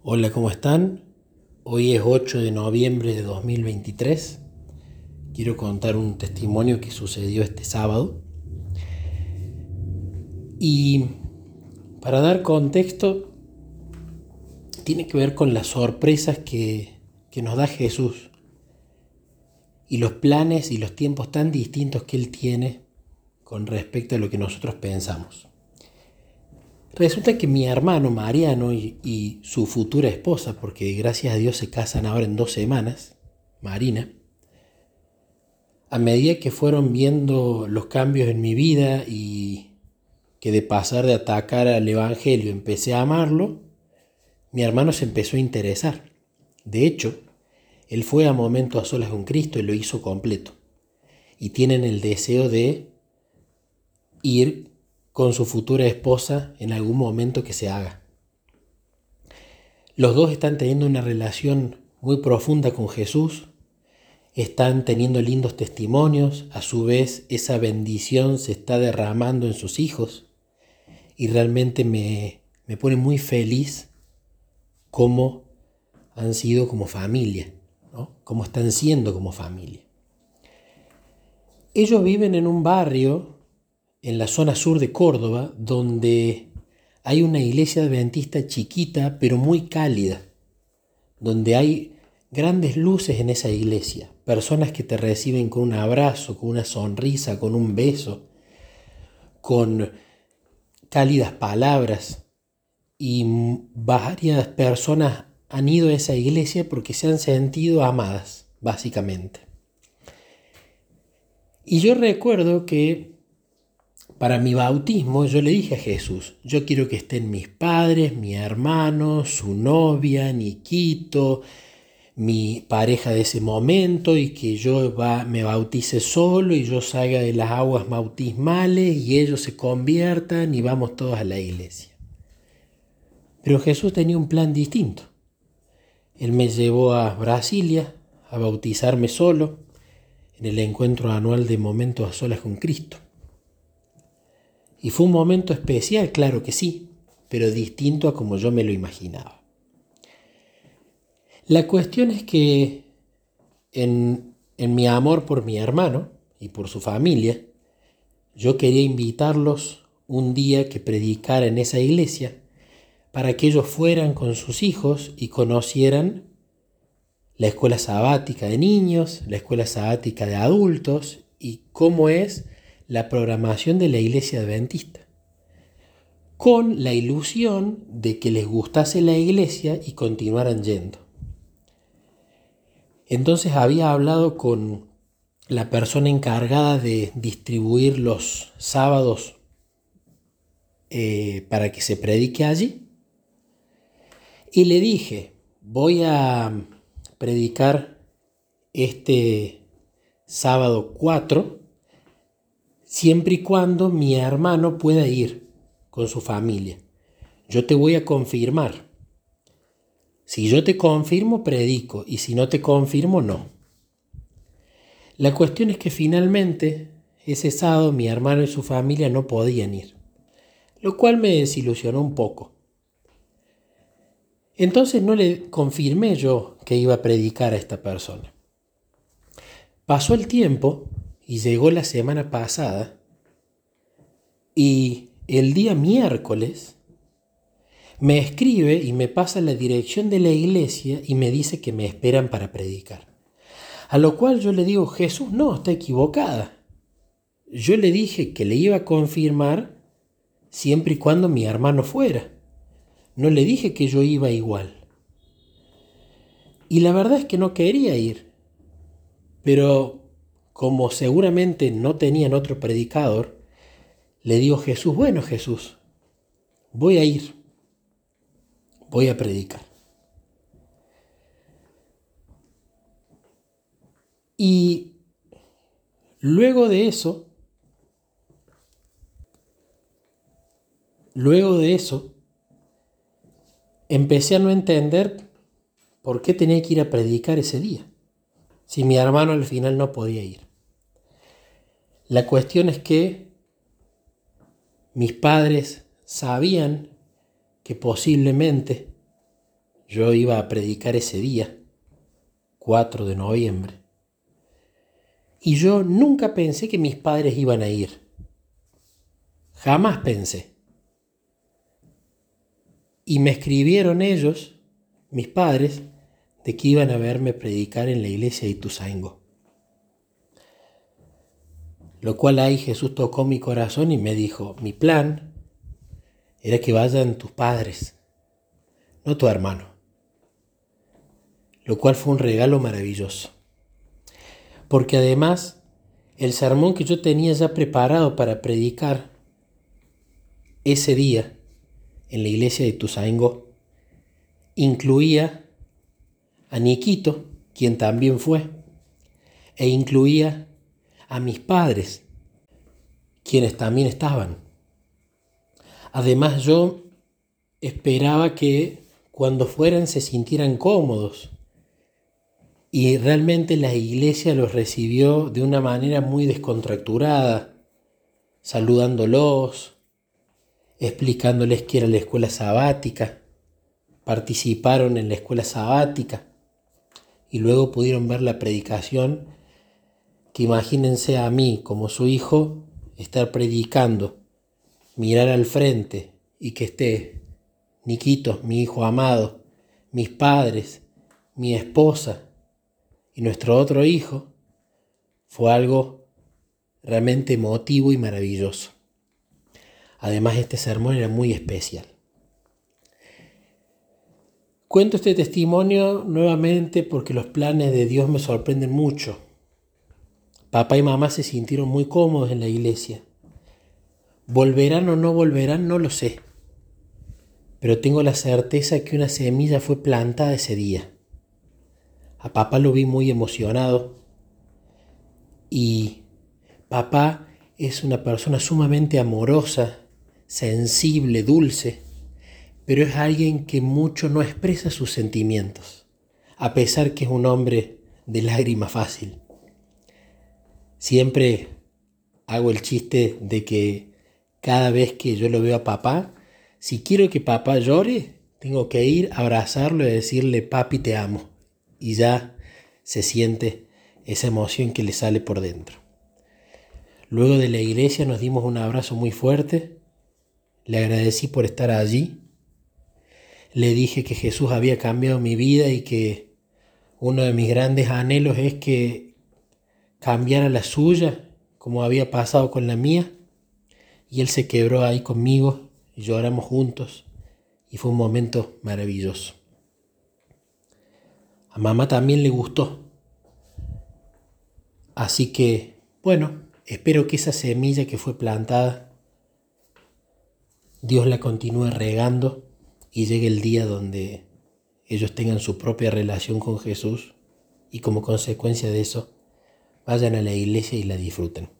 Hola, ¿cómo están? Hoy es 8 de noviembre de 2023. Quiero contar un testimonio que sucedió este sábado. Y para dar contexto, tiene que ver con las sorpresas que nos da Jesús y los planes y los tiempos tan distintos que Él tiene con respecto a lo que nosotros pensamos. Resulta que mi hermano Mariano y su futura esposa, porque gracias a Dios se casan ahora en 2 semanas, Marina, a medida que fueron viendo los cambios en mi vida y que de pasar de atacar al Evangelio empecé a amarlo, mi hermano se empezó a interesar. De hecho, él fue a Momento a Solas con Cristo y lo hizo completo. Y tienen el deseo de ir con su futura esposa en algún momento que se haga. Los dos están teniendo una relación muy profunda con Jesús, están teniendo lindos testimonios, a su vez esa bendición se está derramando en sus hijos y realmente me pone muy feliz cómo han sido como familia, ¿no? Cómo están siendo como familia. Ellos viven en un barrio en la zona sur de Córdoba donde hay una iglesia adventista chiquita pero muy cálida, donde hay grandes luces en esa iglesia, personas que te reciben con un abrazo, con una sonrisa, con un beso, con cálidas palabras, y varias personas han ido a esa iglesia porque se han sentido amadas, básicamente. Y yo recuerdo que para mi bautismo yo le dije a Jesús, yo quiero que estén mis padres, mi hermano, su novia, Niquito, mi pareja de ese momento, y que yo me bautice solo y yo salga de las aguas bautismales y ellos se conviertan y vamos todos a la iglesia. Pero Jesús tenía un plan distinto. Él me llevó a Brasilia a bautizarme solo en el encuentro anual de Momentos a Solas con Cristo. Y fue un momento especial, claro que sí, pero distinto a como yo me lo imaginaba. La cuestión es que en mi amor por mi hermano y por su familia, yo quería invitarlos un día que predicara en esa iglesia para que ellos fueran con sus hijos y conocieran la escuela sabática de niños, la escuela sabática de adultos y cómo es la programación de la iglesia adventista, con la ilusión de que les gustase la iglesia y continuaran yendo. Entonces había hablado con la persona encargada de distribuir los sábados para que se predique allí y le dije, voy a predicar este sábado 4 siempre y cuando mi hermano pueda ir con su familia. Yo te voy a confirmar. Si yo te confirmo, predico, y si no te confirmo, no. La cuestión es que finalmente ese sábado mi hermano y su familia no podían ir, lo cual me desilusionó un poco. Entonces no le confirmé yo que iba a predicar a esta persona. Pasó el tiempo y llegó la semana pasada y el día miércoles me escribe y me pasa la dirección de la iglesia y me dice que me esperan para predicar. A lo cual yo le digo, Jesús, no, está equivocada. Yo le dije que le iba a confirmar siempre y cuando mi hermano fuera. No le dije que yo iba igual. Y la verdad es que no quería ir. Pero como seguramente no tenían otro predicador, le digo, Jesús, bueno Jesús, voy a ir. Voy a predicar. Y luego de eso, empecé a no entender por qué tenía que ir a predicar ese día, si mi hermano al final no podía ir. La cuestión es que mis padres sabían que posiblemente yo iba a predicar ese día, 4 de noviembre. Y yo nunca pensé que mis padres iban a ir. Jamás pensé. Y me escribieron ellos, mis padres, de que iban a verme predicar en la iglesia de Ituzaingó. Lo cual ahí Jesús tocó mi corazón y me dijo, mi plan era que vayan tus padres, no tu hermano. Lo cual fue un regalo maravilloso. Porque además, el sermón que yo tenía ya preparado para predicar ese día en la iglesia de Ituzaingó incluía a Niquito, quien también fue, e incluía a mis padres, quienes también estaban. Además, yo esperaba que cuando fueran se sintieran cómodos. Y realmente la iglesia los recibió de una manera muy descontracturada, saludándolos, explicándoles qué era la escuela sabática, participaron en la escuela sabática y luego pudieron ver la predicación, que imagínense a mí como su hijo estar predicando, mirar al frente y que esté Niquito, mi hijo amado, mis padres, mi esposa y nuestro otro hijo, fue algo realmente emotivo y maravilloso. Además, este sermón era muy especial. Cuento este testimonio nuevamente porque los planes de Dios me sorprenden mucho. Papá y mamá se sintieron muy cómodos en la iglesia. ¿Volverán o no volverán? No lo sé. Pero tengo la certeza que una semilla fue plantada ese día. A papá lo vi muy emocionado y papá es una persona sumamente amorosa, sensible, dulce, pero es alguien que mucho no expresa sus sentimientos, a pesar que es un hombre de lágrima fácil. Siempre hago el chiste de que cada vez que yo lo veo a papá, si quiero que papá llore, tengo que ir a abrazarlo y decirle, papi, te amo. Y ya se siente esa emoción que le sale por dentro. Luego de la iglesia nos dimos un abrazo muy fuerte. Le agradecí por estar allí. Le dije que Jesús había cambiado mi vida y que uno de mis grandes anhelos es que cambiara la suya, como había pasado con la mía. Y él se quebró ahí conmigo y lloramos juntos. Y fue un momento maravilloso. A mamá también le gustó. Así que, bueno, espero que esa semilla que fue plantada, Dios la continúe regando y llegue el día donde ellos tengan su propia relación con Jesús y como consecuencia de eso vayan a la iglesia y la disfruten.